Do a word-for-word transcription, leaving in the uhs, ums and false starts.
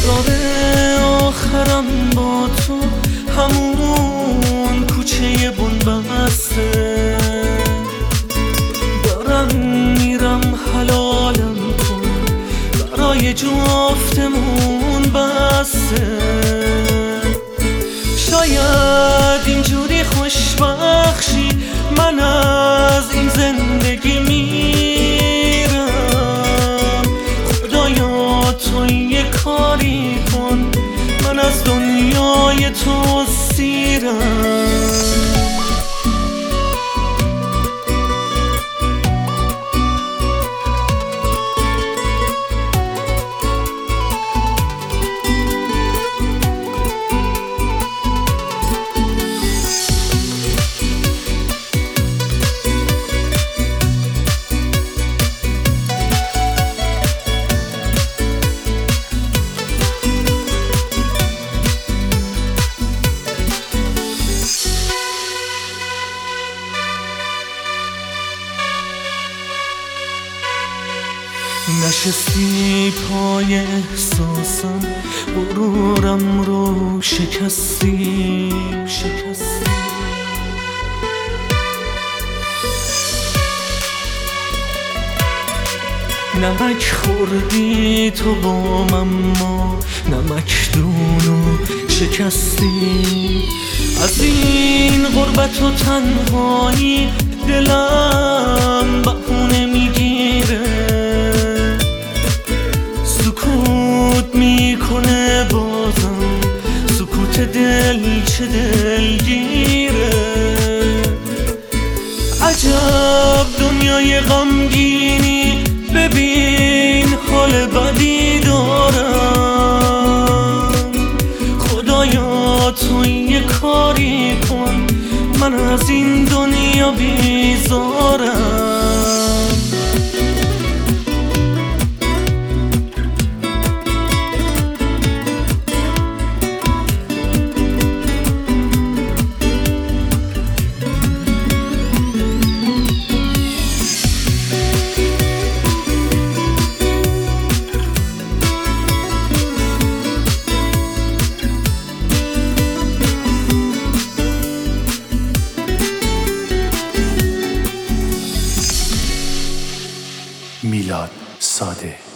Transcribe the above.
انتظار آخرم با تو همون کوچه بنبسته، دارم میرم حلالم کن برای جفتمون بسته. شاید اینجوری خوشبخشی من از این زندگی میرم. خدایا تو یه کاری کن من از دنیای تو سیرم. نشستی پای احساسم، غرورم رو شکستی شکستی. نمک خوردی تو با من، ما نمکدونو شکستی. از این غربت و تنهایی دلم بهونه میگیره، سکوت میکنه بازم، سکوت دل چه دلگیره. عجب دنیای غمگینی، ببین حال بدی دارم. خدایا تو یه کاری کن من از این دنیا بیزارم. میلاد ساده.